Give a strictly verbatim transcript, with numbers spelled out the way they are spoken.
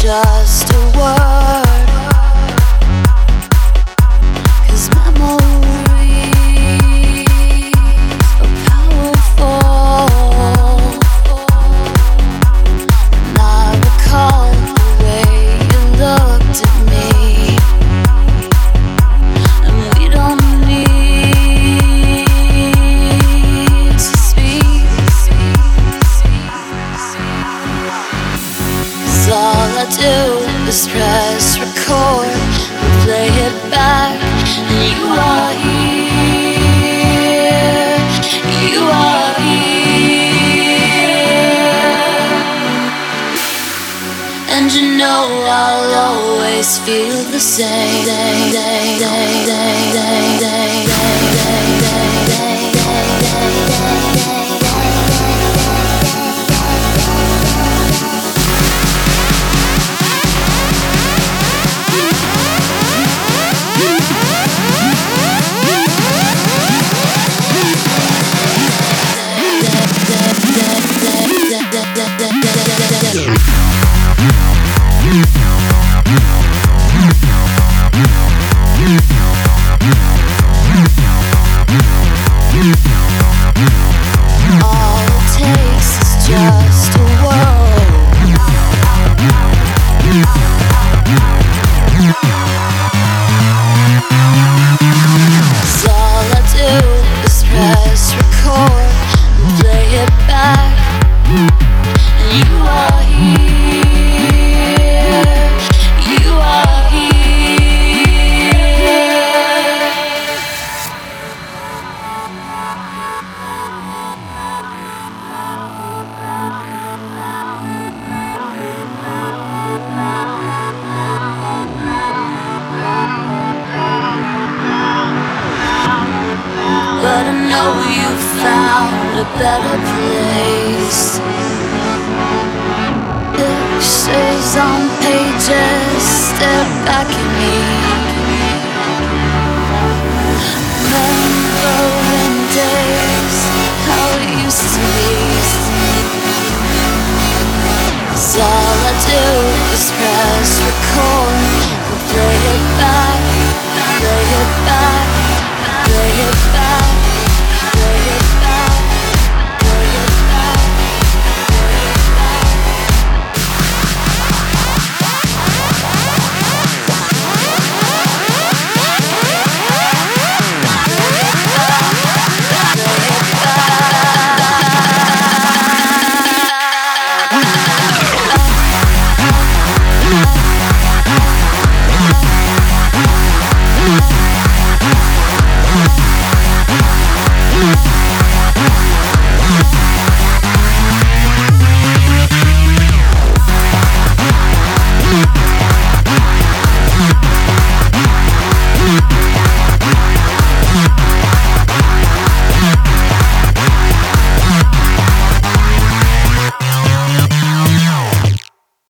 just a word, 'cause memories are powerful, and I recall the way you looked at me, and we don't need to speak. All I do is press record and play it back, and you are here, you are here, and you know I'll always feel the same. All it takes is just a word. So all I do is press record and play it back, and you are here, you are here. But I know you found a better place. Pictures on pages stare back at me. Remembering days, how it used to be. So all I do is press record and play it back, play it back, play it back.